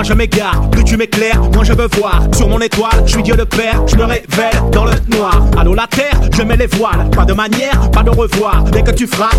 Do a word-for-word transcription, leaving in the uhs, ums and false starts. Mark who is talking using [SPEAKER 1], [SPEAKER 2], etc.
[SPEAKER 1] je m'égare, plus tu m'éclaires, moins je veux voir. Sur mon étoile, je suis Dieu de père, je me révèle dans le noir. Allô la terre, je mets les voiles, pas de manière, pas de revoir. Dès que tu frappes,